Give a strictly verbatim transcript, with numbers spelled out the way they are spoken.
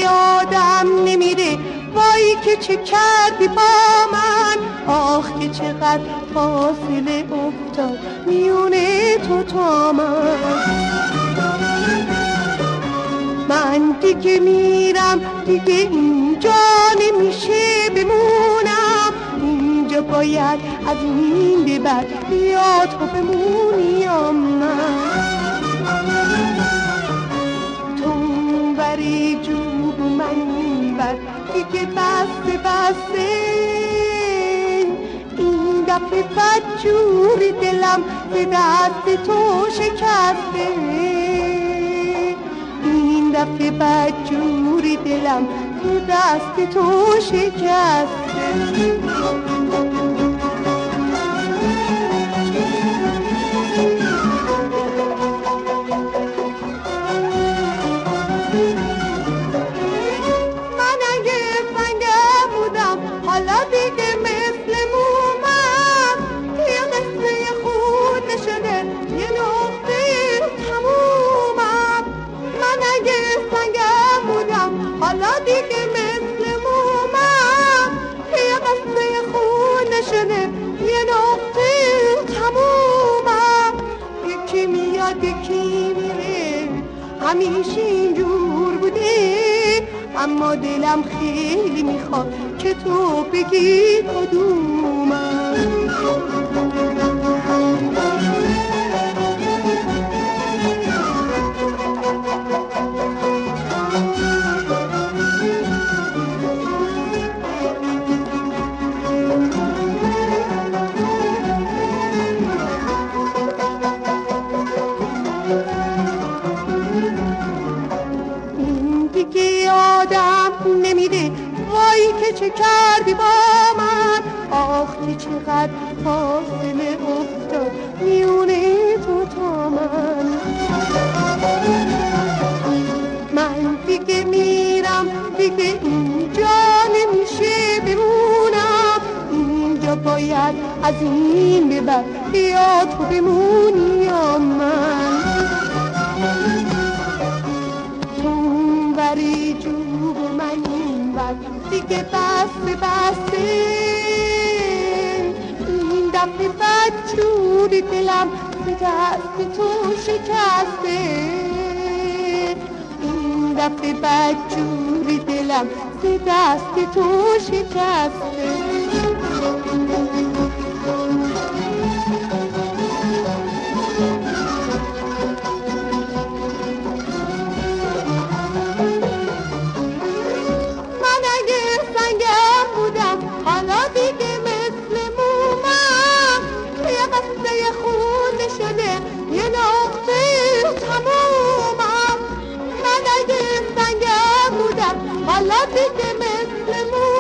یادم نمیره وای که چه کردی با من، آخ که چقدر فاصله افتاد میونه تو تا من. من دیگه میرم دیگه اینجا نمیشه بمونم، اینجا باید از این به بعد بیا تو بمونی یا من. تو بری جوب من بر دیگه بسته بسته، این دفعه بدجوری دلم به دست تو شکسته، این دفعه بدجوری دلم به دست تو شکسته. من اگه سنگه بودم حالا دیگه مثل مومم، یه قصه خود نشده یه نقطه تمومم. من اگه سنگه بودم حالا دیگه مثل مومم، یه قصه خود نشده یه نقطه تمومم. یکی میاد یکی میره همیشه اینجور بوده، اما دلم خیلی میخواد که تو بگی کدومم. یادم نمیده وای که چه کردی با من، آخ که چقدر فاصله افتاد میونه تو تا من. من دیگه میرم دیگه اینجا نمیشه بمونم، اینجا باید از این به بعد بیا تو بمونی یا من. بری جوب من این بر دیگه بسته بسته، این دفعه بدجوری دلم به دست تو شکسته، این دفعه بدجوری دلم به دست تو شکسته. حالا دیگه مثل